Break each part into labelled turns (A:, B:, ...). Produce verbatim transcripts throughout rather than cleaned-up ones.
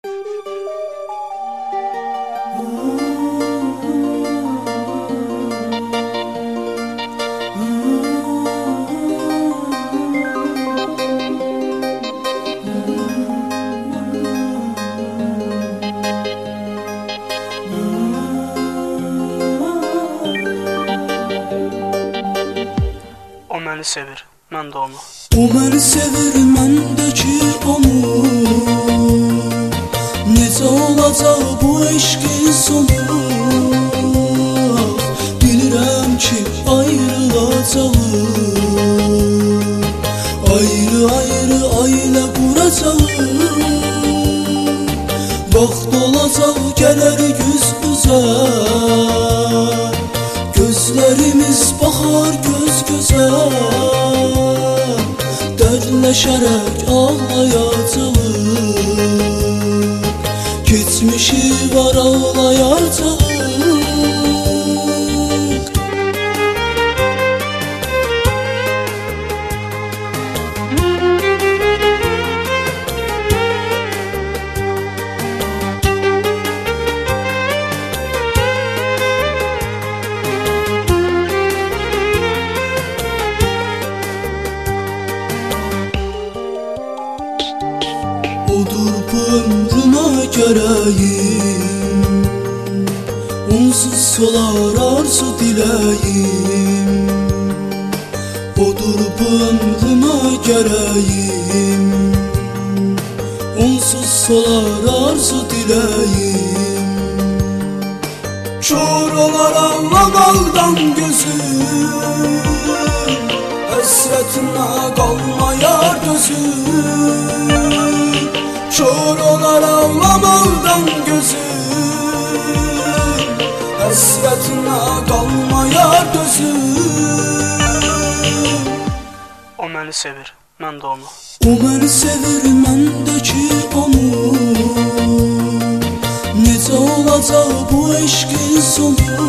A: O məni sevir, mən də onu.
B: O məni sevir, mən də ki onu. Necə olacaq bu eşqin sonu? Bilirəm ki ayrılacaq. Ayrı ayrı ailə quracaq. Vaxt olacaq gələr güz üzə. Gözlərimiz baxar göz gözə. Dərdləşərək ağlayacaq. Keçmişi var ağlayacaq. Odur bu ömrümə gərəyim. Onsuz solar arzu diləyim. Odur bu ömrümə gərəyim. Onsuz solar arzu diləyim. Kör olar ağlamaqdan gözüm. Həsrətinə qalmayar gözüm. Kör olar ağlamaqdan gözüm. Həsrətinə qalmayar gözüm.
A: O məni sevir, mən də onu.
B: O məni sevir, mən də ki onu. Necə olacaq bu eşqin sonu?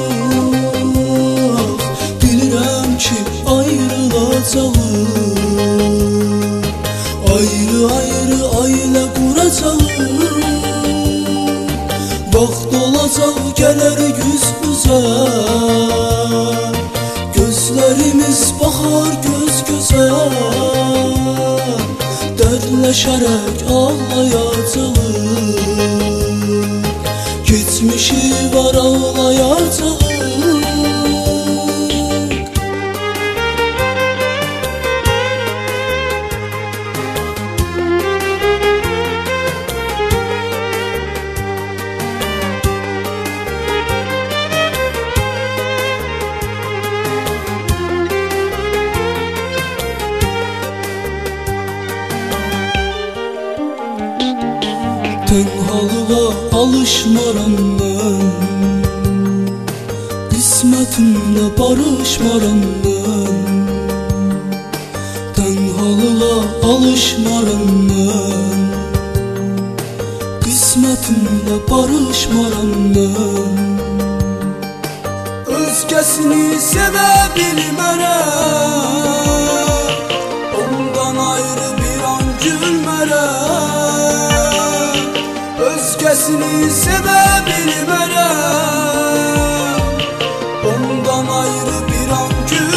B: Bilirəm ki ayrılacaq. Ayrı ayrı ailə quracaq. Vaxt olacaq gələr güz üzə. Gözlərimiz baxar göz gözə. Dərdləşərək ağlayacaq. Keçmişi var ağlayacaq. Tənhalığa alışmaram mən. Qismətimlə barışmaram mən. Tənhalığa alışmaram mən. Qismətimlə barışmaram mən. Özgəsini sevə bilmərəm. Ondan ayrı bir an gülmərəm. Özgəsini sevə bilmərəm. Ondan ayrı bir an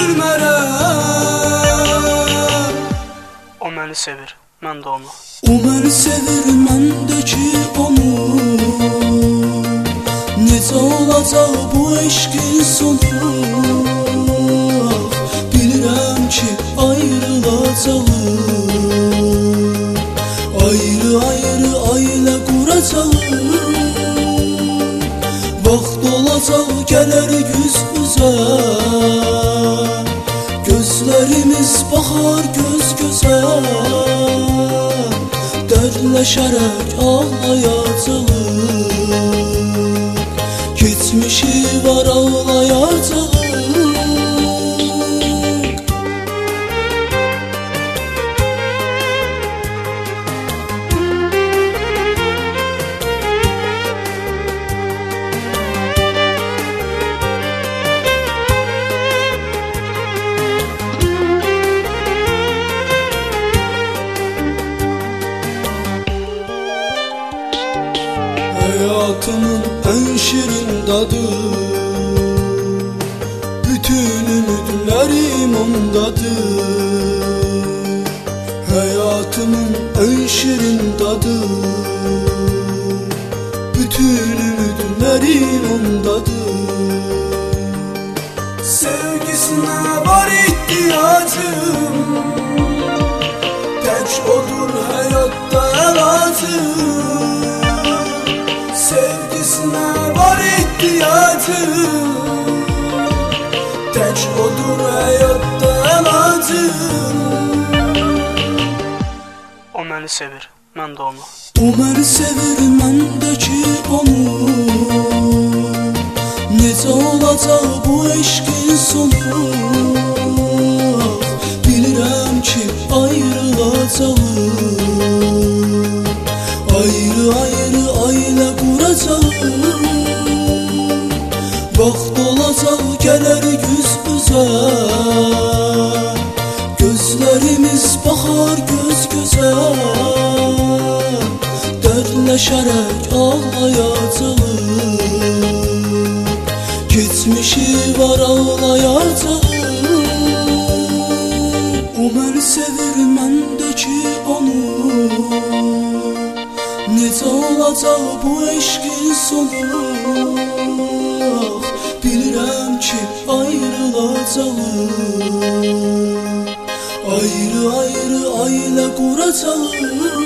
B: gülmərəm.
A: O məni sevir, mən də onu.
B: O məni sevir, mən də ki onu. Necə olacaq bu eşqin sonu? Bilirəm ki ayrılacaq. Ayrı ayrı ailə quracaq. Vaxt olacaq gələr güz üzə. Gözlərimiz baxar göz gözə. Dərdləşərək ağlayacaq. Keçmişi var ağlayacaq. Hayatımın en şirin dadı, bütün ümitlerim ondadır. Hayatımın en şirin dadı, bütün ümitlerim ondadır. Sevgisine var ihtiyacım, tek odur hayatta lazım. Sevgisine var ihtiyacım, tek odur hayatta lazım.
A: O məni sevir, mən də onu.
B: O məni sevir, məndəki onu. Necə olacaq bu eşqin sonu? Bilirəm ki ayrılacağıq, ayrı ayrı ailə quracağıq. Vaxt olacaq gələr yüz üzə, gözlərimiz baxar göz gözə. Dərdləşərək ağlayacağıq, geçmişi var ağlayacağıq. O məni sevir, məndəki onu. Necə olacaq bu eşqin sonu? Bilirəm ki ayrılacağıq, ayrı ayrı ailə quracağıq.